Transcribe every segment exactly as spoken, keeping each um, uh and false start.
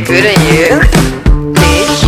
Couldn't you, bitch?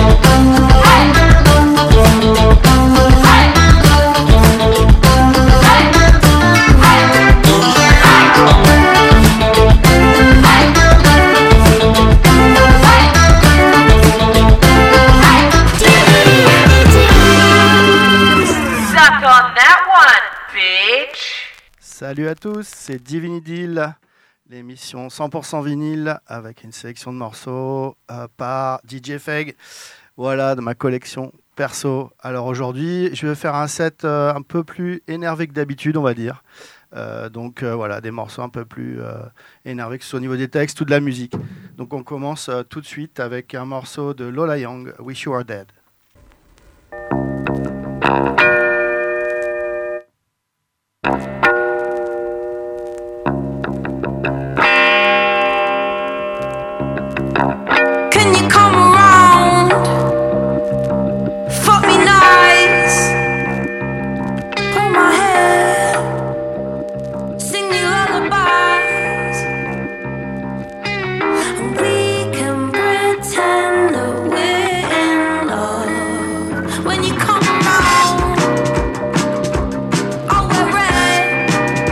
Suck on that one, bitch. Salut à tous, c'est Divinidil, l'émission cent pour cent vinyle avec une sélection de morceaux euh, par D J Feg, voilà, de ma collection perso. Alors aujourd'hui, je vais faire un set euh, un peu plus énervé que d'habitude, on va dire. Euh, donc euh, voilà, des morceaux un peu plus euh, énervés, que ce soit au niveau des textes ou de la musique. Donc on commence euh, tout de suite avec un morceau de Lola Young, Wish You Were Dead. Can you come around? Fuck me nice. Pull my hair. Sing me lullabies. And we can pretend that we're in love. When you come around, I'll wear red.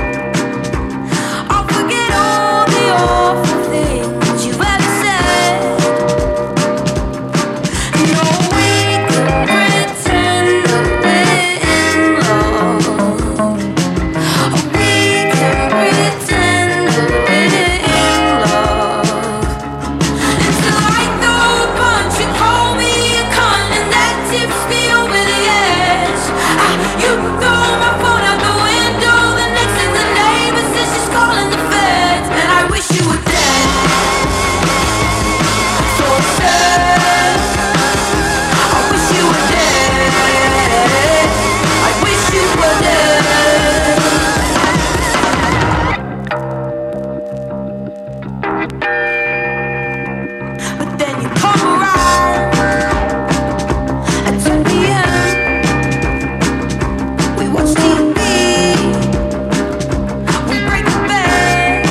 I'll forget all the awful things you've ever said. No, we can pretend that we're in love. We can pretend that we're in love. Until I throw a punch, you call me a cunt, and that tips me over the edge. Ah, you throw my phone out the window, the next thing the neighbor says she's calling the feds, and I wish you were dead. So sad. I wish you were dead. I wish you were dead. But then you come around at two p.m. We watch T V. We break the bed.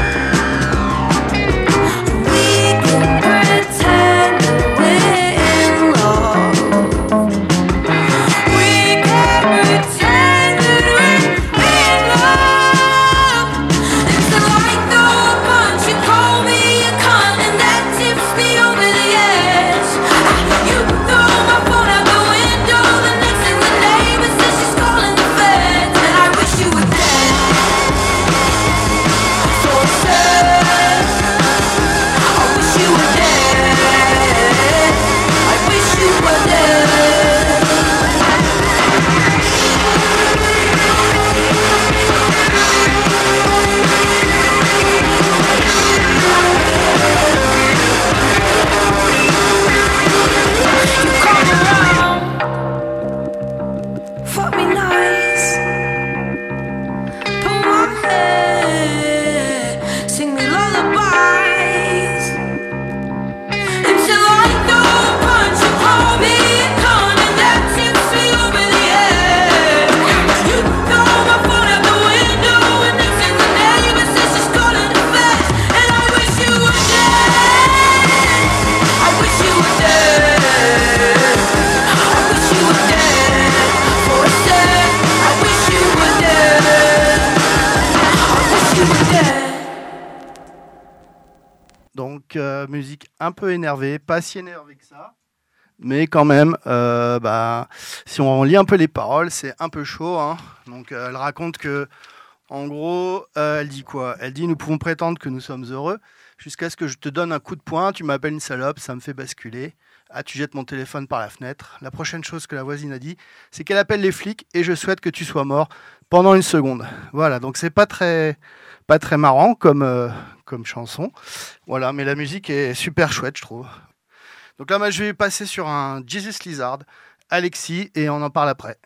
We can pretend that we're in love. We can pretend that we're in love. Until I throw a punch, you call me a cunt, and that tips me over the edge. You throw my phone out the window, the next thing the neighbor says she's calling the feds, and I wish you were dead. So sad. I wish you were dead. I wish you were dead. You come around, fuck me nice, pull my hair, sing me lullabies. Until I throw a punch, you call me a cunt, and that tips me over the edge. You throw my phone out the window, and next thing the neighbor says she's calling the feds, and I wish you were dead. I wish you were dead. I wish you were dead. For a sec, I wish you were dead. I wish you were dead. Donc euh, musique un peu énervée, pas si énervée que ça, mais quand même, euh, bah, si on lit un peu les paroles, c'est un peu chaud, hein. Donc euh, elle raconte que, en gros, euh, elle dit quoi? Elle dit: nous pouvons prétendre que nous sommes heureux jusqu'à ce que je te donne un coup de poing, tu m'appelles une salope, ça me fait basculer. Ah, tu jettes mon téléphone par la fenêtre. La prochaine chose que la voisine a dit, c'est qu'elle appelle les flics et je souhaite que tu sois mort pendant une seconde. Voilà, donc c'est pas très, pas très marrant comme, euh, comme chanson. Voilà, mais la musique est super chouette, je trouve. Donc là, moi, je vais passer sur un Jesus Lizard, Alexis, et on en parle après.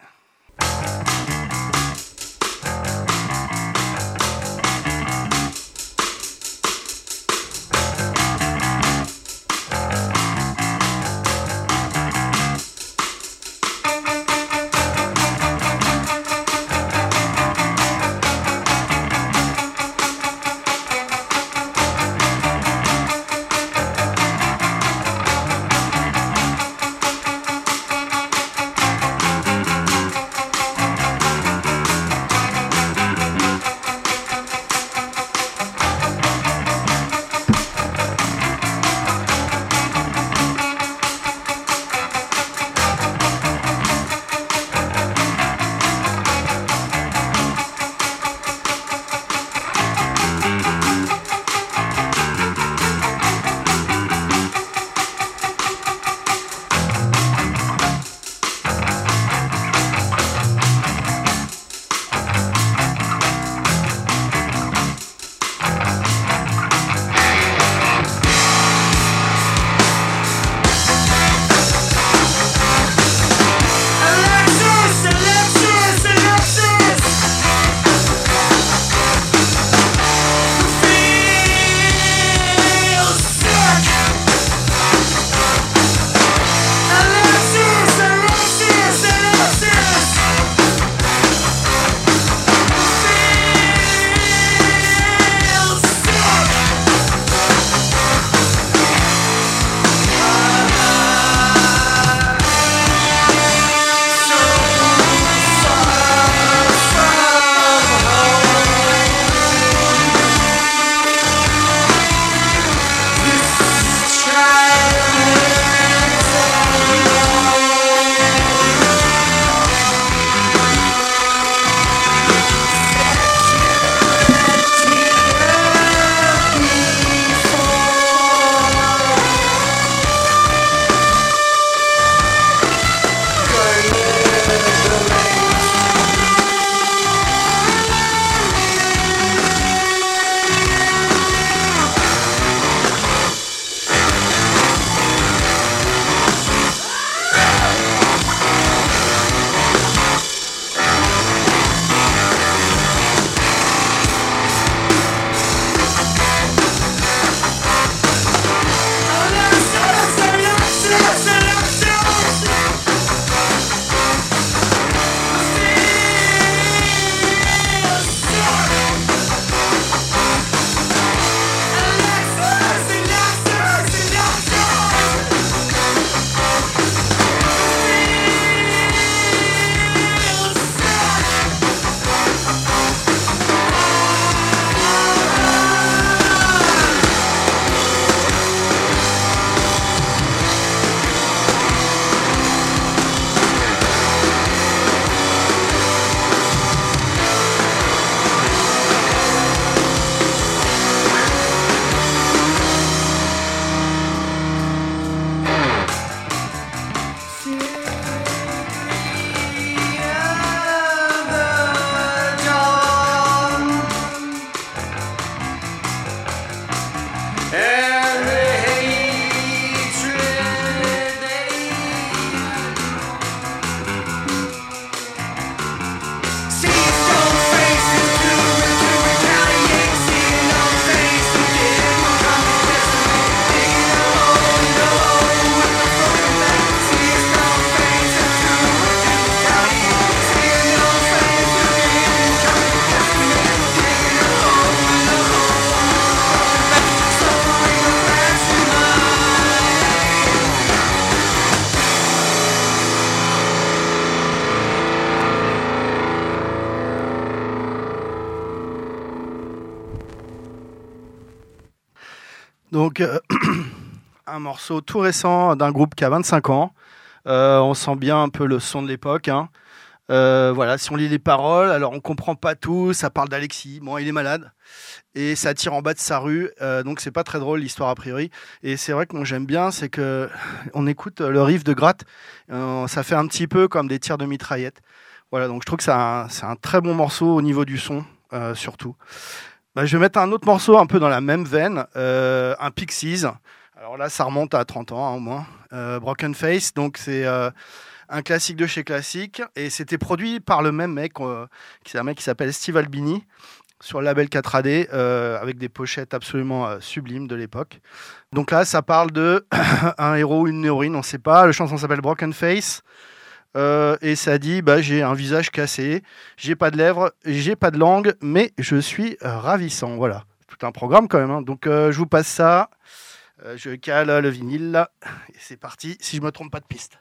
Donc, euh, un morceau tout récent d'un groupe qui a vingt-cinq ans. Euh, on sent bien un peu le son de l'époque. Hein. Euh, voilà, si on lit les paroles, alors on comprend pas tout. Ça parle d'Alexis. Bon, il est malade et ça tire en bas de sa rue. Euh, donc, c'est pas très drôle l'histoire a priori. Et c'est vrai que moi j'aime bien, c'est que on écoute le riff de gratte. Euh, ça fait un petit peu comme des tirs de mitraillette. Voilà, donc je trouve que c'est un, c'est un très bon morceau au niveau du son, euh, surtout. Bah, je vais mettre un autre morceau un peu dans la même veine, euh, un Pixies. Alors là, ça remonte à trente ans hein, au moins. Euh, Broken Face, donc c'est euh, un classique de chez classique. Et c'était produit par le même mec, euh, qui, c'est un mec qui s'appelle Steve Albini, sur le label quatre A D, euh, avec des pochettes absolument euh, sublimes de l'époque. Donc là, ça parle de un héros ou une héroïne, on ne sait pas. La chanson s'appelle Broken Face. Euh, et ça dit bah, j'ai un visage cassé, j'ai pas de lèvres, j'ai pas de langue, mais je suis euh, ravissant. Voilà, tout un programme quand même. Hein. Donc euh, je vous passe ça, euh, je cale le vinyle là, et c'est parti. Si je me trompe pas de piste.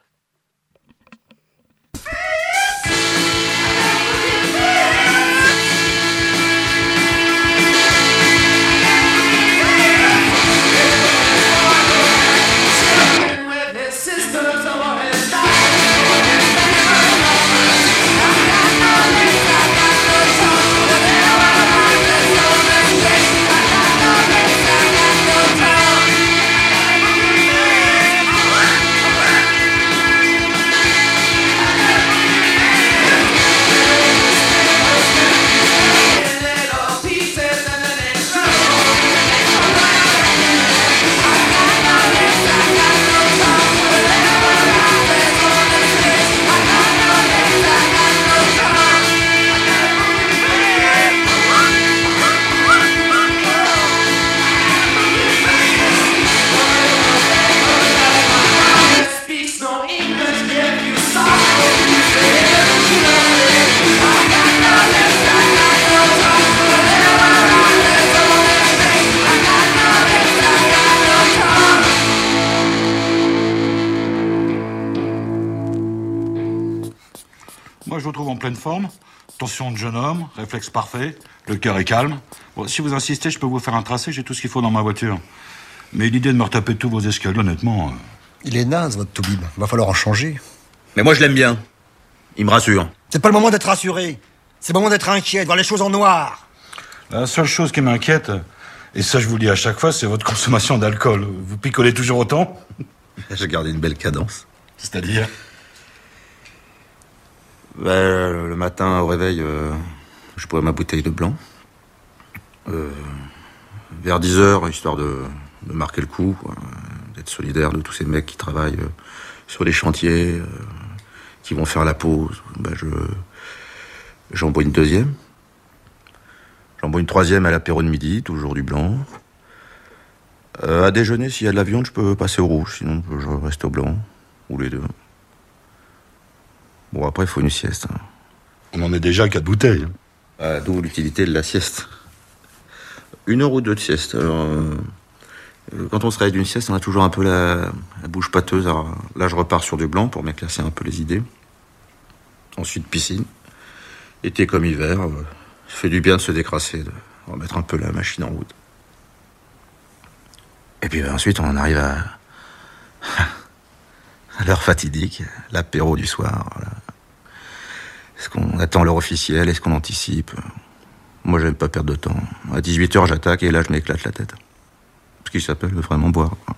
Moi, je vous trouve en pleine forme. Tension de jeune homme, réflexe parfait, le cœur est calme. Bon, si vous insistez, je peux vous faire un tracé, j'ai tout ce qu'il faut dans ma voiture. Mais l'idée de me retaper tous vos escaliers, honnêtement... euh, Il est naze, votre Toubib. Va falloir en changer. Mais moi, je l'aime bien. Il me rassure. C'est pas le moment d'être rassuré. C'est le moment d'être inquiet, de voir les choses en noir. La seule chose qui m'inquiète, et ça je vous le dis à chaque fois, c'est votre consommation d'alcool. Vous picolez toujours autant? J'ai gardé une belle cadence. C'est-à-dire? Ben, le matin, au réveil, euh, je bois ma bouteille de blanc. Euh, vers dix heures, histoire de, de marquer le coup, quoi, d'être solidaire de tous ces mecs qui travaillent euh, sur les chantiers, euh, qui vont faire la pause. Ben, je, j'en bois une deuxième. J'en bois une troisième à l'apéro de midi, toujours du blanc. Euh, à déjeuner, s'il y a de la viande, je peux passer au rouge, sinon je reste au blanc, ou les deux. Bon, après, il faut une sieste. Hein. On en est déjà à quatre bouteilles. Ah, d'où l'utilité de la sieste. Une heure ou deux de sieste. Alors, euh, quand on se réveille d'une sieste, on a toujours un peu la, la bouche pâteuse. Alors, là, je repars sur du blanc pour m'éclaircir un peu les idées. Ensuite, piscine. Été comme hiver, euh, ça fait du bien de se décrasser, de remettre un peu la machine en route. Et puis ben, ensuite, on en arrive à... à l'heure fatidique, l'apéro du soir. Voilà. Est-ce qu'on attend l'heure officielle? Est-ce qu'on anticipe? Moi, j'aime pas perdre de temps. À dix-huit heures, j'attaque et là, je m'éclate la tête. Ce qui s'appelle vraiment boire, quoi.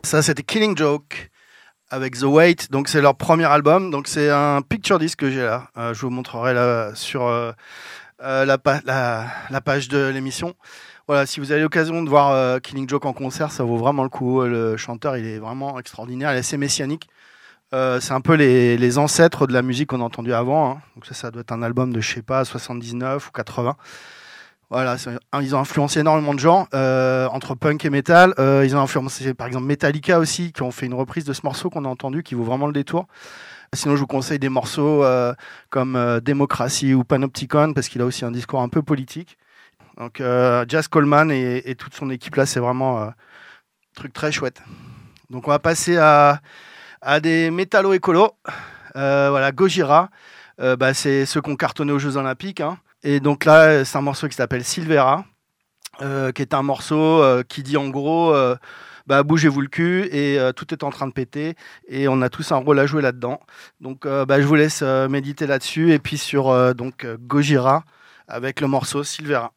Ça, c'était Killing Joke avec The Weight. Donc, c'est leur premier album. Donc, c'est un picture disc que j'ai là. Euh, je vous montrerai là sur euh, euh, la, pa- la, la page de l'émission. Voilà, si vous avez l'occasion de voir euh, Killing Joke en concert, ça vaut vraiment le coup. Le chanteur, il est vraiment extraordinaire. Il est assez messianique. Euh, c'est un peu les, les ancêtres de la musique qu'on a entendue avant. Hein. Donc, ça, ça doit être un album de, je sais pas, soixante-dix-neuf ou quatre-vingts. Voilà, c'est, ils ont influencé énormément de gens, euh, entre punk et metal. Euh, ils ont influencé par exemple Metallica aussi, qui ont fait une reprise de ce morceau qu'on a entendu, qui vaut vraiment le détour. Sinon, je vous conseille des morceaux euh, comme euh, Démocratie ou Panopticon, parce qu'il a aussi un discours un peu politique. Donc, euh, Jazz Coleman et, et toute son équipe là, c'est vraiment euh, un truc très chouette. Donc, on va passer à, à des métallo-écolos. Euh, voilà, Gojira, euh, bah, c'est ceux qui ont cartonné aux Jeux Olympiques, hein. Et donc là, c'est un morceau qui s'appelle Silvera, euh, qui est un morceau euh, qui dit en gros, euh, bah, bougez-vous le cul et euh, tout est en train de péter et on a tous un rôle à jouer là-dedans. Donc euh, bah, je vous laisse euh, méditer là-dessus et puis sur euh, donc, euh, Gojira avec le morceau Silvera.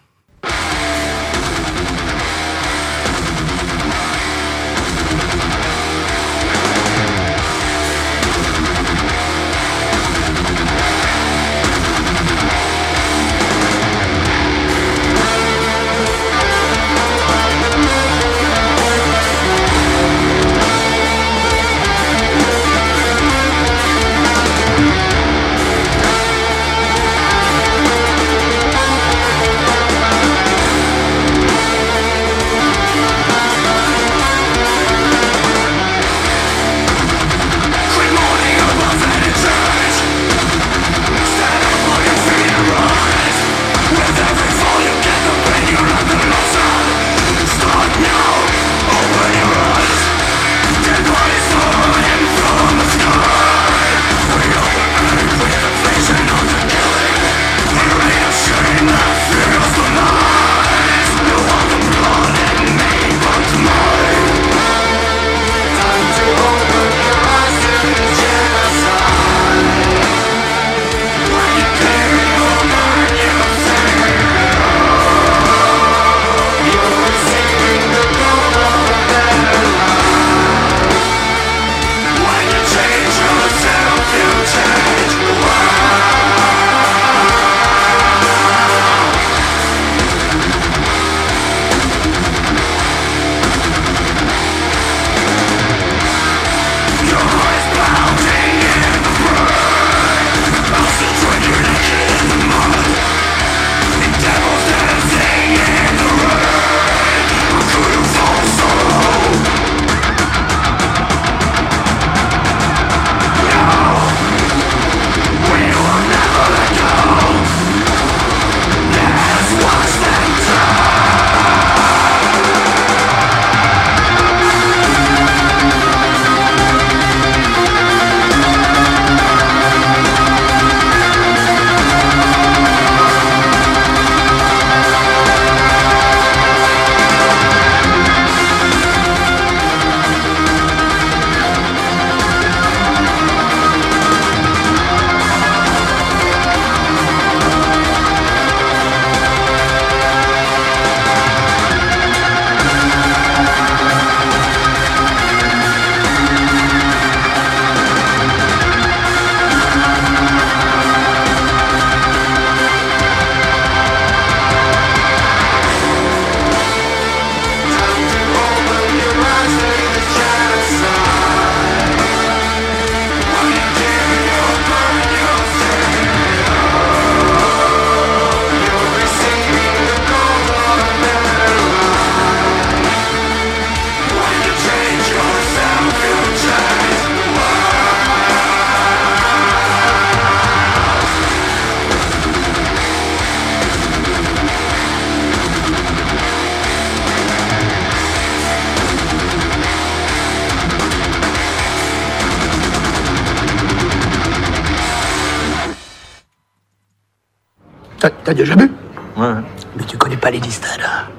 T'as, t'as déjà bu? Ouais. Mais tu connais pas les stades.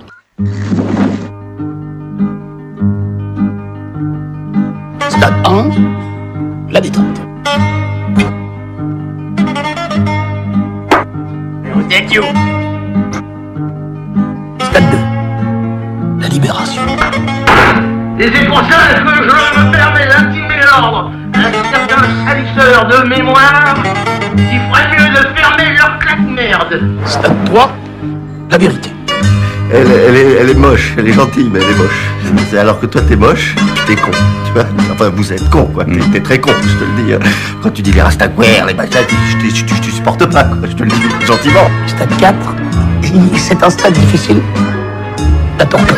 Stade un, la détente. Vous êtes où? Stade deux, la libération. Et c'est pour ça que je me permets d'intimer l'ordre à certains salisseurs de mémoire qui ferait mieux de fermer leur claque-merde. C'est à toi la vérité. Elle, elle, est, elle est moche, elle est gentille, mais elle est moche. C'est alors que toi, t'es moche, t'es con, tu vois. Enfin, vous êtes con, quoi. T'es, t'es très con, je te le dis. Hein. Quand tu dis les rastaquaires, les machins, je, je, je, je, je supporte pas, quoi. Je te le dis gentiment. Stade quatre, c'est un stade difficile. La torpeur.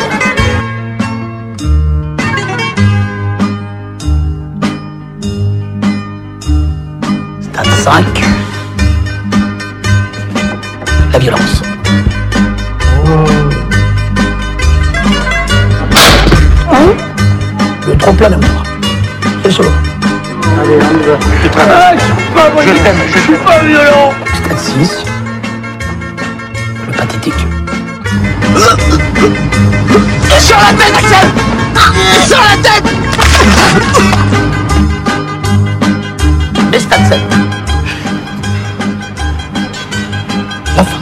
Stade cinq, la violence. Le trompe-l'œil d'amour. C'est le solo. Allez, on y va. Ah, je suis pas, moi, je t'aime, je suis pas violent. Stade six, le pathétique. Sur la tête, Axel! Sur la tête! Et stade sept. La fin.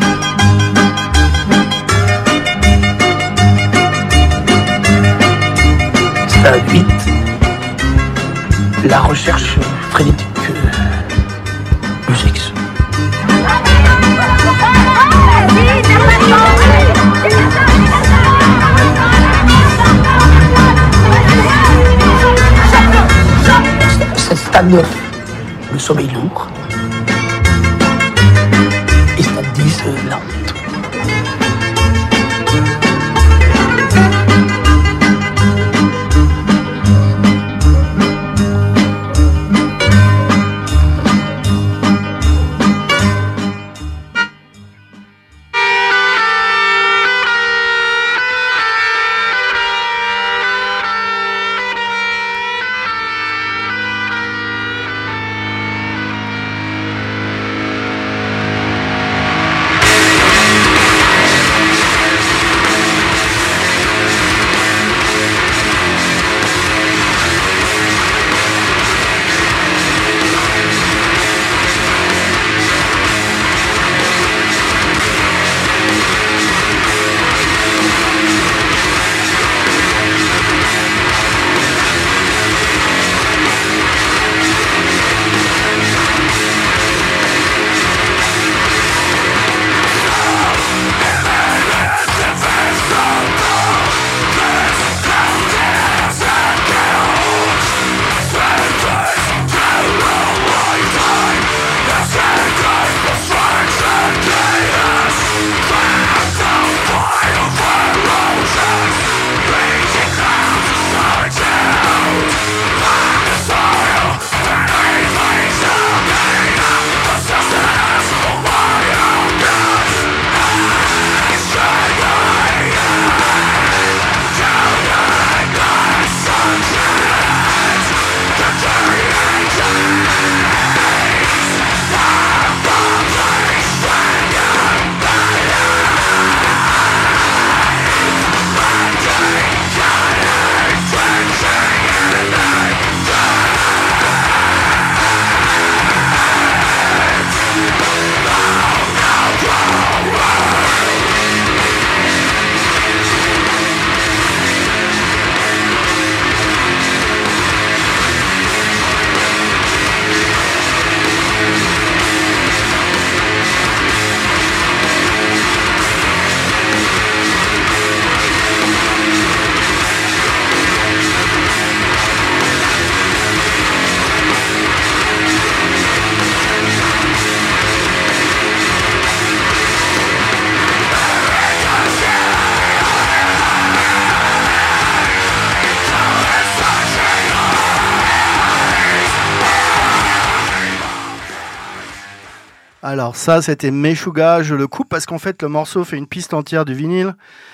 Stade huit. La recherche frénétique euh, du sexe. C'est stade neuf, le sommeil lourd. Et stade dix, euh, la honte. Alors ça, c'était Meshuggah, je le coupe parce qu'en fait, le morceau fait une piste entière du vinyle.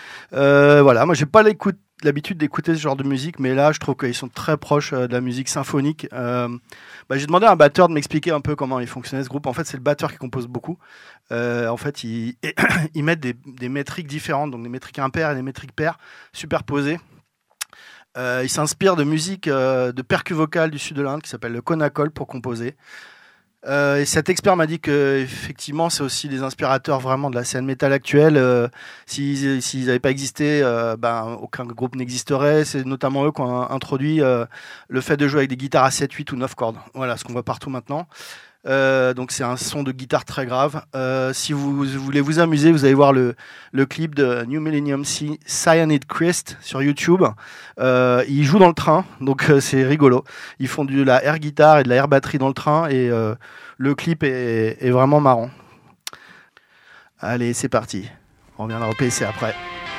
Euh, voilà, moi, j'ai pas l'écoute, l'habitude d'écouter ce genre de musique, mais là, je trouve qu'ils sont très proches euh, de la musique symphonique. Euh, bah, j'ai demandé à un batteur de m'expliquer un peu comment il fonctionnait ce groupe. En fait, c'est le batteur qui compose beaucoup. Euh, en fait, ils, ils mettent des, des métriques différentes, donc des métriques impaires et des métriques paires superposées. Euh, ils s'inspirent de musique, euh, de percus vocales du sud de l'Inde qui s'appelle le Konakol pour composer. Euh, et cet expert m'a dit que effectivement, c'est aussi les inspirateurs vraiment de la scène métal actuelle. Euh, s'ils s'ils n'avaient pas existé, euh, ben, aucun groupe n'existerait. C'est notamment eux qui ont introduit euh, le fait de jouer avec des guitares à sept, huit ou neuf cordes. Voilà, ce qu'on voit partout maintenant. Euh, donc c'est un son de guitare très grave. Euh, si vous, vous voulez vous amuser, vous allez voir le, le clip de New Millennium C- Cyanide Christ sur YouTube. Euh, ils jouent dans le train, donc euh, c'est rigolo. Ils font de la air guitare et de la air batterie dans le train et euh, le clip est, est vraiment marrant. Allez, c'est parti. On reviendra au P C après.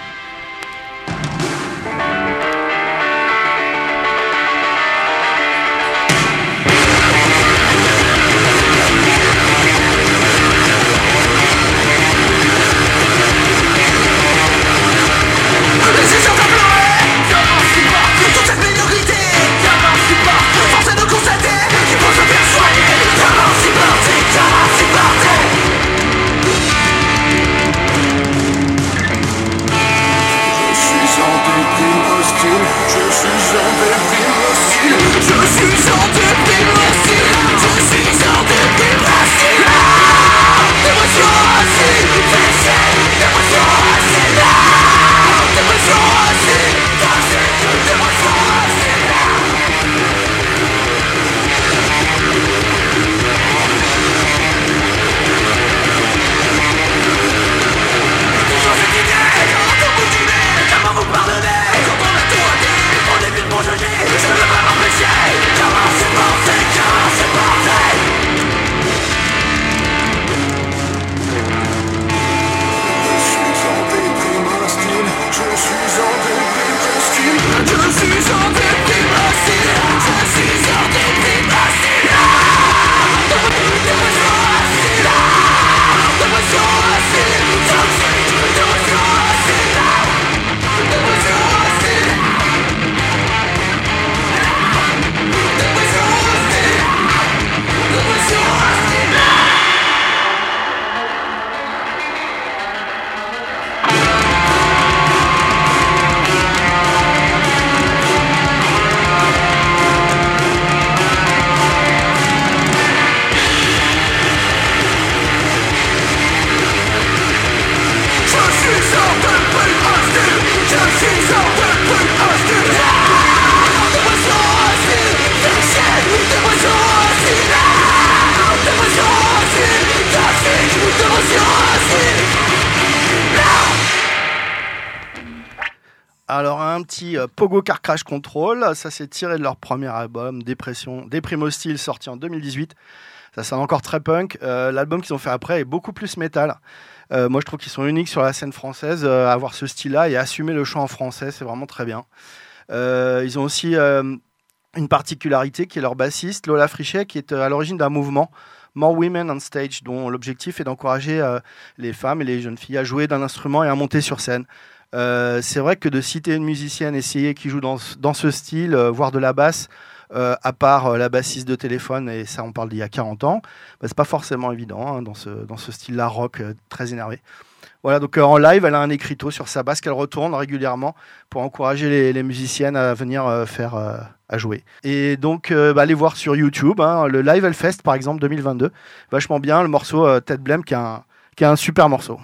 Alors un petit euh, Pogo Car Crash Control, ça c'est tiré de leur premier album, Dépression, Déprime Hostile, sorti en deux mille dix-huit. Ça sonne encore très punk. Euh, l'album qu'ils ont fait après est beaucoup plus métal. Euh, moi je trouve qu'ils sont uniques sur la scène française euh, à avoir ce style-là et à assumer le chant en français, c'est vraiment très bien. Euh, ils ont aussi euh, une particularité qui est leur bassiste, Lola Frichet, qui est à l'origine d'un mouvement, More Women on Stage, dont l'objectif est d'encourager euh, les femmes et les jeunes filles à jouer d'un instrument et à monter sur scène. Euh, c'est vrai que de citer une musicienne essayée qui joue dans, dans ce style, euh, voire de la basse, euh, à part euh, la bassiste de Téléphone, et ça on parle d'il y a quarante ans, bah, c'est pas forcément évident hein, dans ce, dans ce style-là rock euh, très énervé. Voilà, donc euh, en live, elle a un écriteau sur sa basse qu'elle retourne régulièrement pour encourager les, les musiciennes à venir euh, faire euh, à jouer. Et donc, euh, bah, allez voir sur YouTube, hein, le Live Hellfest par exemple deux mille vingt-deux, vachement bien, le morceau euh, Ted Blem qui est un, qui est un super morceau.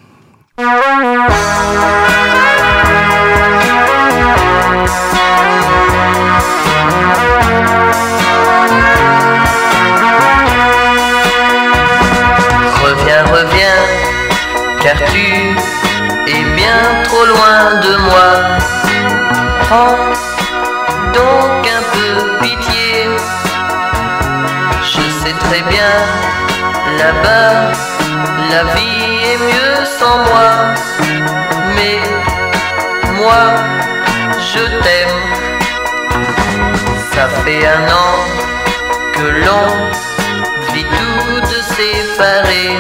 Reviens, reviens, car tu es bien trop loin de moi. Prends donc un peu pitié. Je sais très bien, là-bas, la vie est mieux sans moi. Mais moi, je t'aime. Ça fait un an que l'on vit tous de séparés.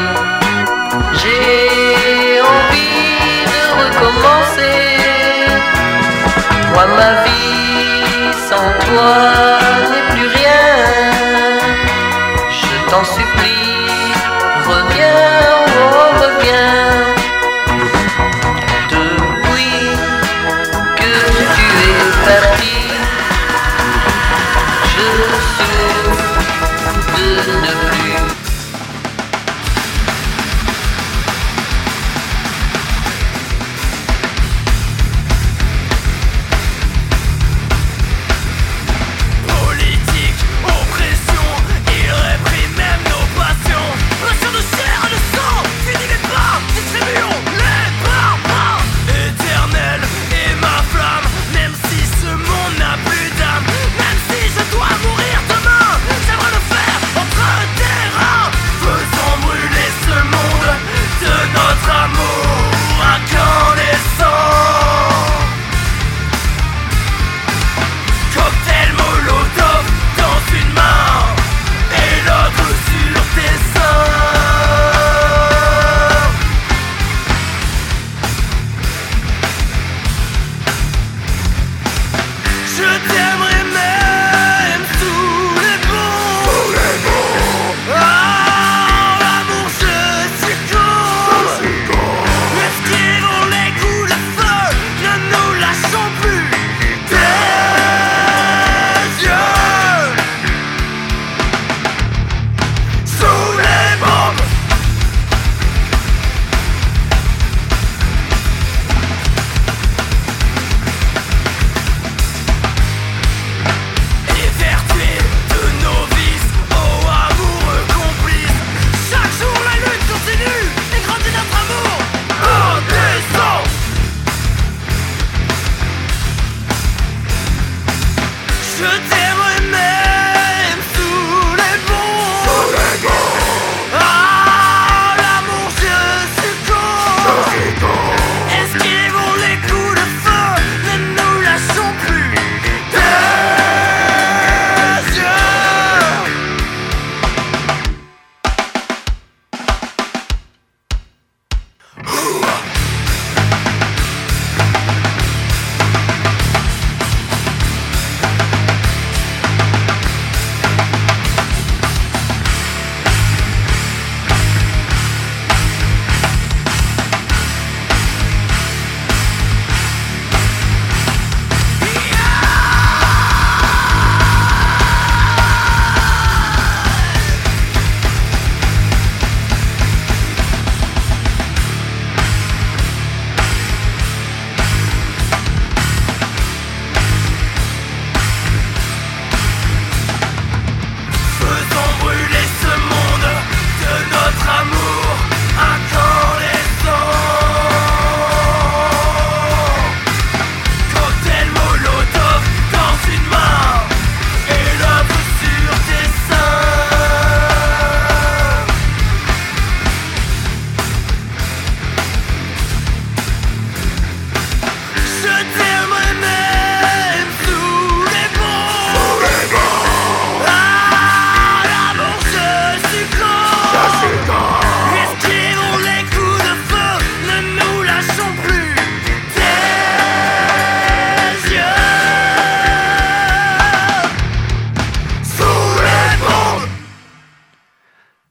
J'ai envie de recommencer. Moi, ma vie sans toi n'est plus rien. Je t'en supplie, reviens, oh reviens. Depuis que tu es parti, je souffre de ne plus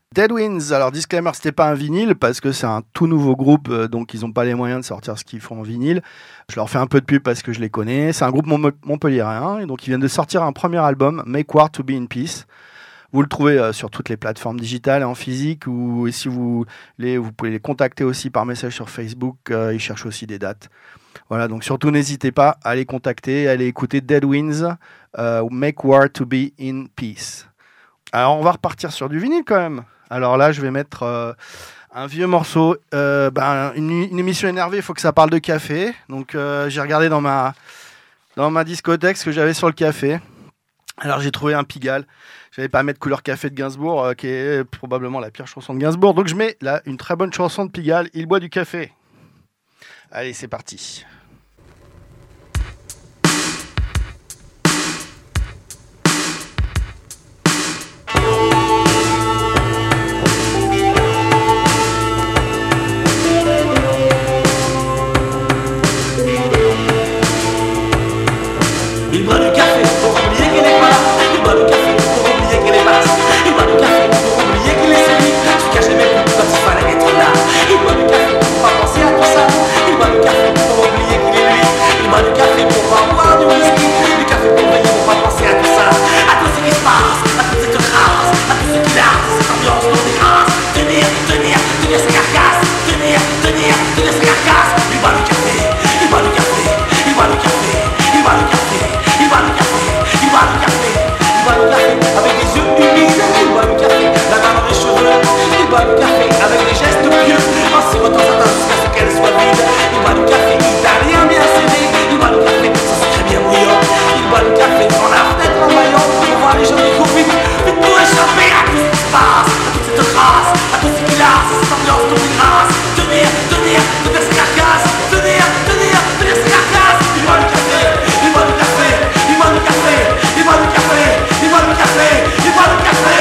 Dead Winds, alors disclaimer, c'était pas un vinyle parce que c'est un tout nouveau groupe, euh, donc ils n'ont pas les moyens de sortir ce qu'ils font en vinyle. Je leur fais un peu de pub parce que je les connais. C'est un groupe mont- montpelliérain, et donc ils viennent de sortir un premier album, Make War to Be in Peace. Vous le trouvez euh, sur toutes les plateformes digitales et en physique, ou et si vous, les, vous pouvez les contacter aussi par message sur Facebook, euh, ils cherchent aussi des dates. Voilà, donc surtout n'hésitez pas à les contacter, à aller écouter Dead Winds, euh, Make War to Be in Peace. Alors on va repartir sur du vinyle quand même. Alors là, je vais mettre euh, un vieux morceau. Euh, ben, une, une émission énervée, il faut que ça parle de café. Donc euh, j'ai regardé dans ma, dans ma discothèque ce que j'avais sur le café. Alors j'ai trouvé un Pigalle. Je n'allais pas mettre Couleur Café de Gainsbourg, euh, qui est probablement la pire chanson de Gainsbourg. Donc je mets là une très bonne chanson de Pigalle, Il boit du café. Allez, c'est parti. Il boit du café pour oublier qu'il est pas là. Il boit du café pour oublier qu'il est pas là. Il boit du café pour oublier qu'il est celui qui cachait mes coups quand il fallait être là. Il boit du café pour pas penser à tout ça. Il boit du café pour oublier qu'il est lui. Il boit du café pour pas boire du whisky. Du café pour veiller pour pas penser à tout ça. À tout ce qui se passe, à toute cette grâce, à tout ce qui lâche, cette ambiance non des grâces. Tenir, tenir, tenir sa carcasse. Tenir, tenir, tenir sa carcasse. Il boit du café, il boit du café, il boit du café, il boit du café. Il boit du café, il boit du café, il boit du café avec des yeux humides, il boit du café, la main dans les cheveux, il boit du café avec des gestes pieux, en sirotant sa tasse jusqu'à ce qu'elle soit vide, il boit du café italien bien serré, il boit du café sans secret bien bouillant, il boit du café dans la fenêtre en maillot, pour voir les gens qui courent vite, vite pour échapper à tout ce qui se passe, à toute cette grâce, à tout ce qui lasse, cette ambiance de grâce, tenir, tenir, tenir sa carcasse, tenir, tenir, tenir sa carcasse, il boit du café, il boit du café. Il boit du café, il boit du café, il boit du café, il boit du café.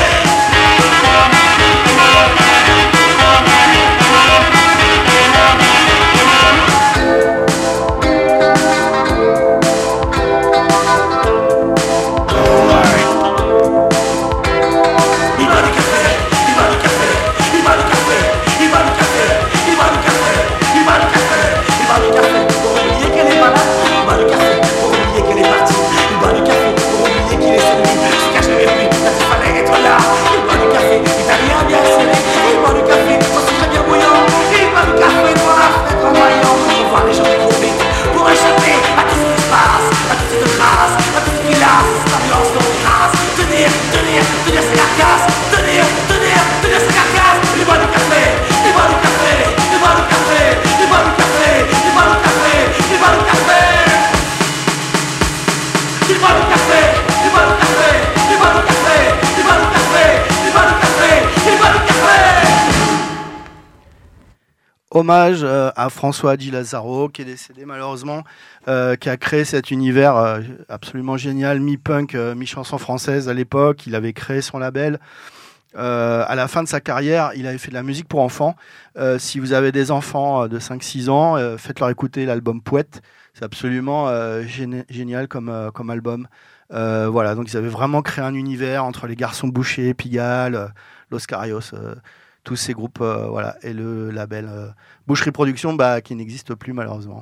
Hommage euh, à François Di Lazzaro, qui est décédé malheureusement, euh, qui a créé cet univers euh, absolument génial, mi-punk, euh, mi-chanson française à l'époque. Il avait créé son label. Euh, à la fin de sa carrière, il avait fait de la musique pour enfants. Euh, si vous avez des enfants euh, de cinq six ans, euh, faites-leur écouter l'album Pouette. C'est absolument euh, géni- génial comme, euh, comme album. Euh, voilà, donc ils avaient vraiment créé un univers entre les Garçons Bouchers, Pigalle, euh, Los Carios, euh, tous ces groupes, euh, voilà, et le label euh, Boucherie Production, bah, qui n'existe plus malheureusement.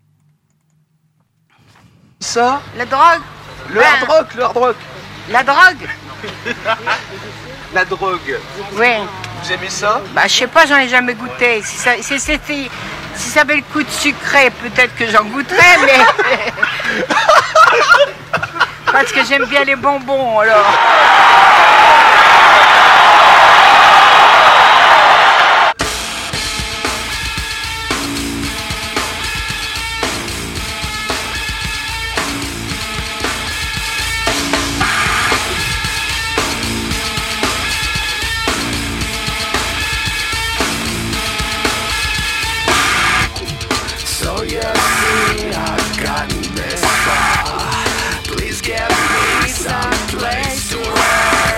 Ça, La drogue. le hard rock, le hard rock, La drogue. la drogue. Oui. Vous aimez ça? Bah, je sais pas, j'en ai jamais goûté. Si ça, si c'était, si ça avait le coup de sucré, peut-être que j'en goûterais, mais parce que j'aime bien les bonbons, alors. So you see, I've gotten this far. Please give me some place to run.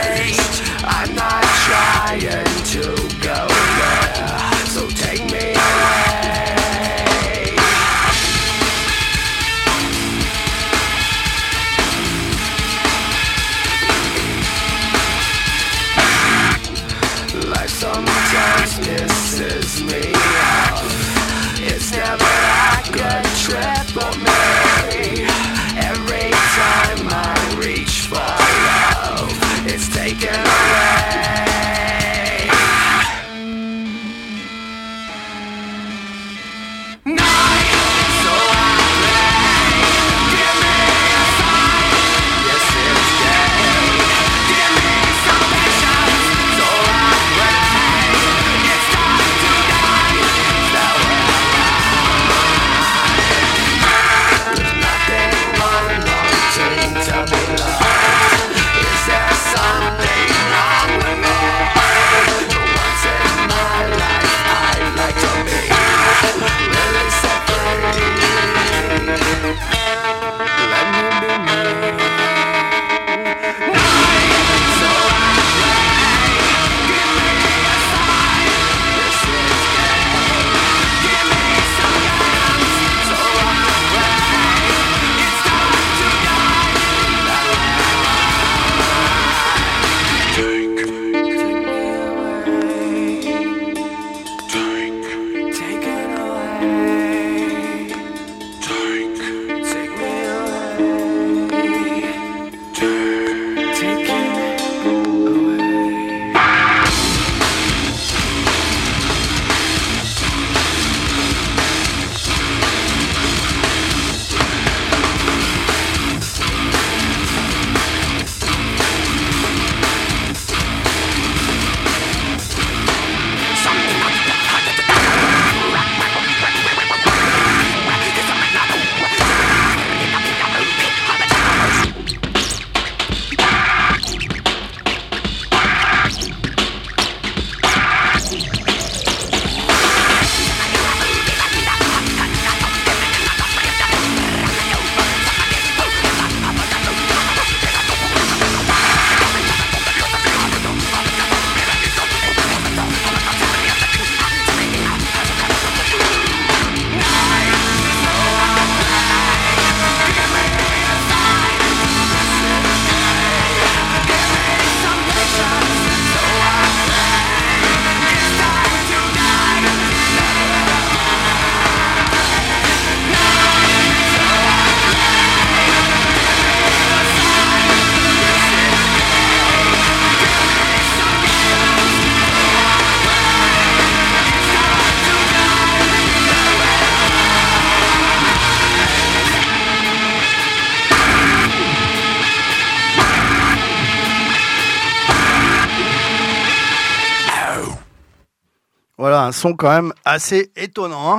Voilà, un son quand même assez étonnant. Hein.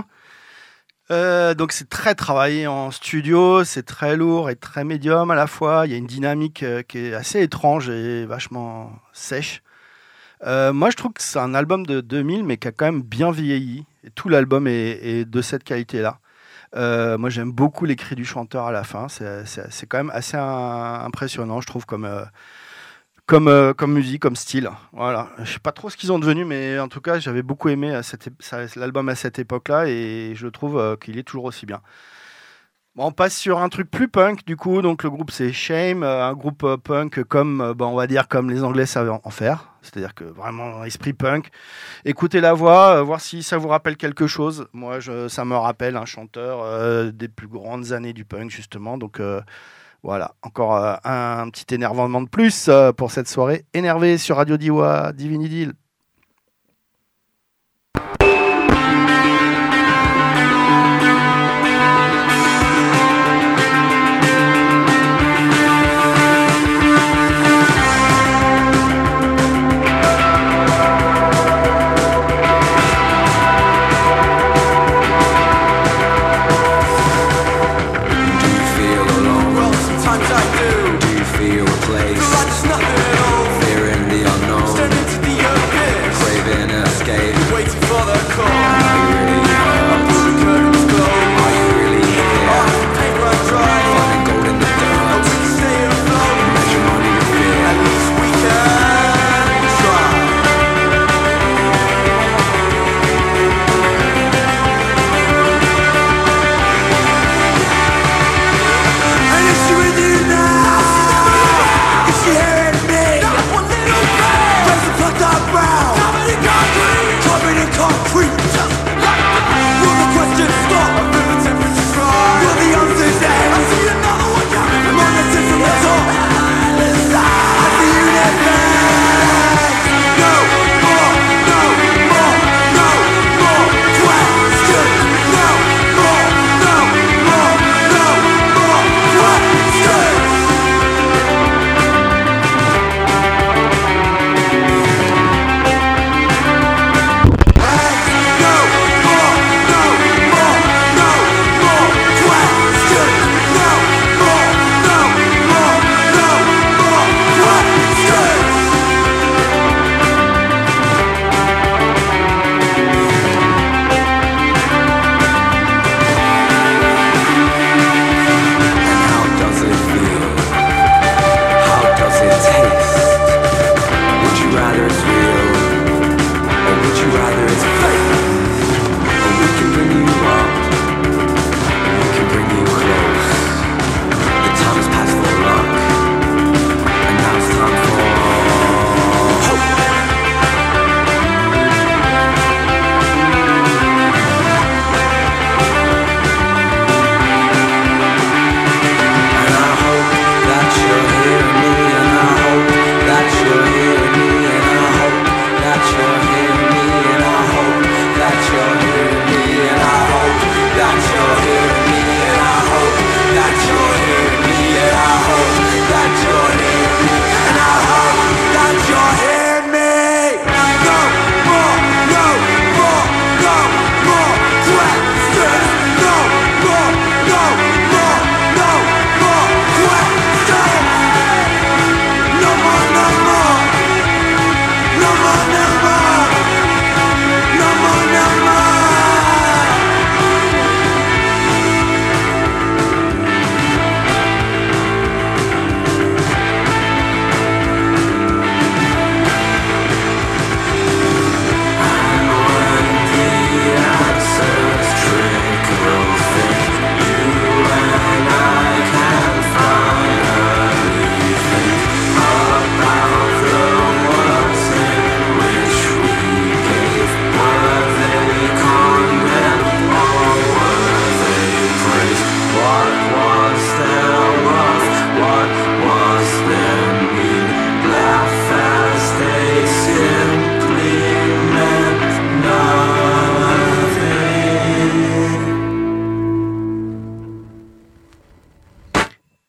Euh, donc c'est très travaillé en studio, c'est très lourd et très médium à la fois. Il y a une dynamique euh, qui est assez étrange et vachement sèche. Euh, moi, je trouve que c'est un album de deux mille, mais qui a quand même bien vieilli. Et tout l'album est, est de cette qualité-là. Euh, moi, j'aime beaucoup les cris du chanteur à la fin. C'est, c'est, c'est quand même assez un, impressionnant, je trouve, comme, euh, comme, euh, comme musique, comme style. Voilà. Je sais pas trop ce qu'ils ont devenu, mais en tout cas, j'avais beaucoup aimé à cette, l'album à cette époque-là, et je trouve euh, qu'il est toujours aussi bien. Bon, on passe sur un truc plus punk, du coup. Donc, le groupe, c'est Shame, un groupe euh, punk comme, euh, bon, on va dire, comme les Anglais savent en faire. C'est-à-dire que vraiment, esprit punk. Écoutez la voix, euh, voir si ça vous rappelle quelque chose. Moi, je, ça me rappelle un chanteur euh, des plus grandes années du punk, justement. Donc, euh, voilà, encore euh, un, un petit énervement de plus euh, pour cette soirée énervée sur Radio Diwa, Divinidil. Fear in the unknown. Step into the open.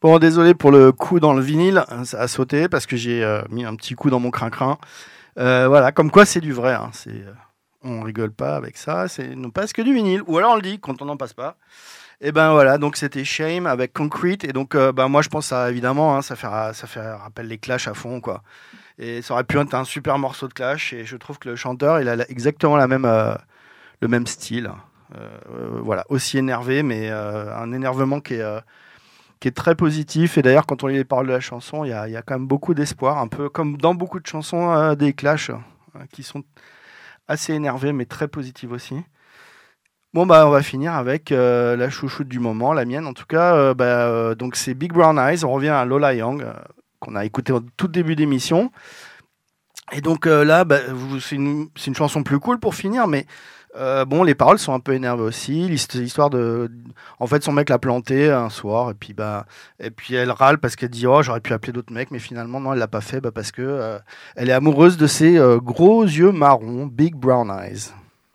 Bon, désolé pour le coup dans le vinyle, ça a sauté parce que j'ai euh, mis un petit coup dans mon crin-crin. Euh, voilà, comme quoi c'est du vrai. Hein, c'est, euh, on rigole pas avec ça, c'est non passe que du vinyle. Ou alors on le dit quand on n'en passe pas. Et ben voilà, donc c'était Shame avec Concrete. Et donc, euh, ben moi je pense à évidemment, hein, ça fait ça fait rappelle les Clash à fond, quoi. Et ça aurait pu être un super morceau de Clash. Et je trouve que le chanteur, il a exactement la même, euh, le même style. Euh, euh, voilà, aussi énervé, mais euh, un énervement qui est euh, qui est très positif. Et d'ailleurs, quand on lit les paroles de la chanson, il y a, y a quand même beaucoup d'espoir, un peu comme dans beaucoup de chansons euh, des Clash, euh, qui sont assez énervées, mais très positives aussi. Bon, bah, on va finir avec euh, la chouchoute du moment, la mienne en tout cas. Euh, bah, euh, donc, c'est Big Brown Eyes. On revient à Lola Young, euh, qu'on a écouté au tout début d'émission. Et donc euh, là, bah, vous, c'est, une, c'est une chanson plus cool pour finir, mais Euh, bon, les paroles sont un peu énervées aussi. L'histoire de, en fait, son mec l'a plantée un soir et puis bah, et puis elle râle parce qu'elle dit oh j'aurais pu appeler d'autres mecs, mais finalement non, elle l'a pas fait, bah, parce que euh, elle est amoureuse de ses euh, gros yeux marrons, big brown eyes.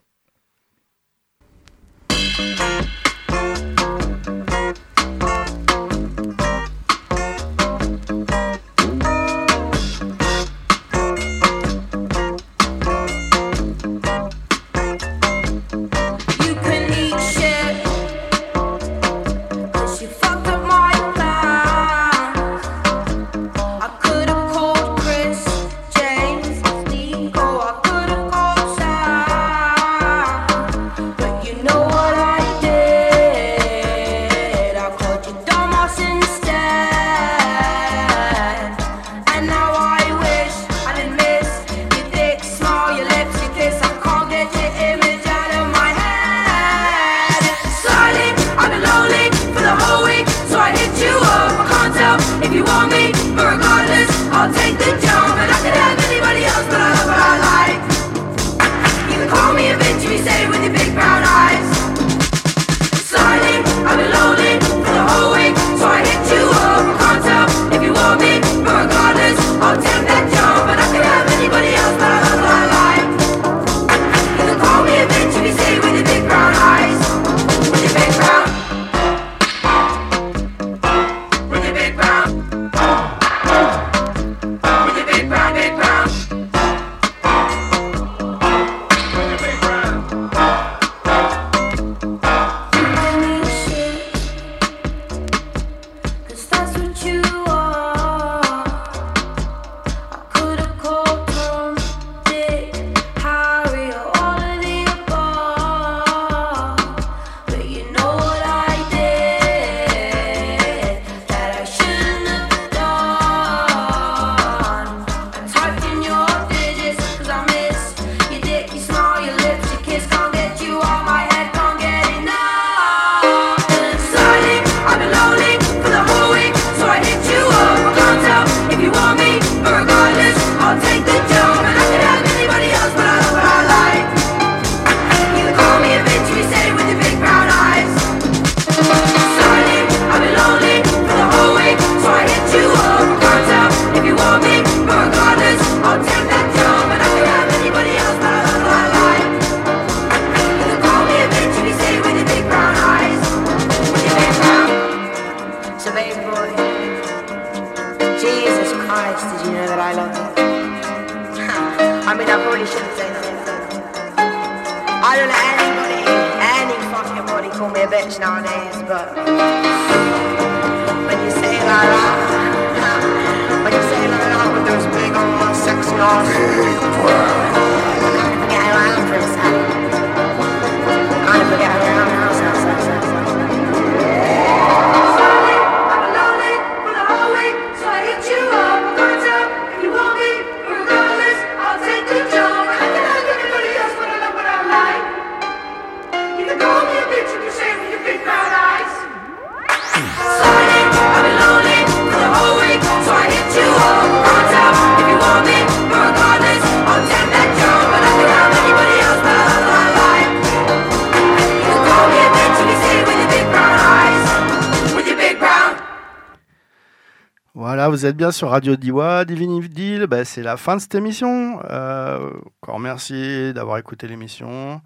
Vous êtes bien sur Radio Diwa, Divine Deal. Ben, c'est la fin de cette émission. Euh, encore merci d'avoir écouté l'émission.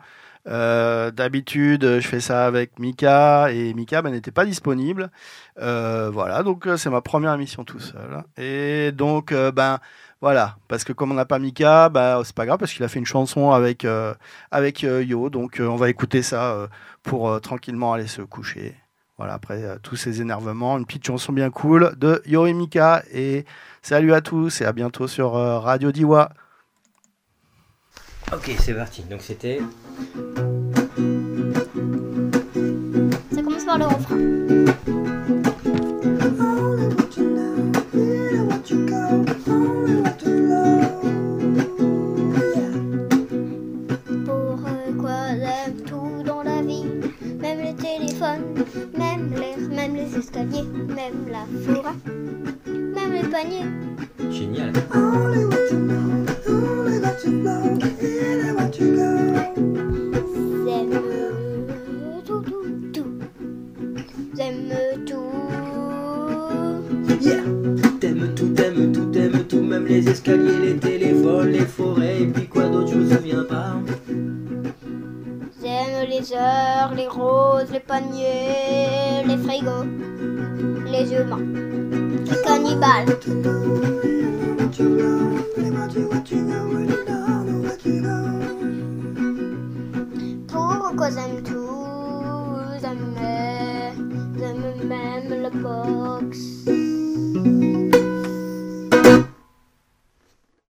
Euh, d'habitude, je fais ça avec Mika et Mika ben, n'était pas disponible. Euh, voilà, donc c'est ma première émission tout seul. Et donc, euh, ben voilà, parce que comme on n'a pas Mika, ben, c'est pas grave parce qu'il a fait une chanson avec, euh, avec euh, Yo. Donc euh, on va écouter ça euh, pour euh, tranquillement aller se coucher. Voilà, après euh, tous ces énervements, une petite chanson bien cool de Yo et Mika. Et salut à tous et à bientôt sur euh, Radio Diwa. Ok, c'est parti. Donc c'était. Ça commence par le refrain. Pourquoi j'aime tout dans la vie, même les téléphones, même l'air, même les escaliers, même la forêt, même les paniers. Génial. J'aime tout, tout, tout. J'aime tout. Yeah. T'aimes tout, t'aimes tout, t'aimes tout, même les escaliers, les téléphones, les forêts, et puis quoi d'autre, je me souviens pas. J'aime les heures, les roses, les paniers, les frigos, les humains, les cannibales. Pourquoi j'aime tout?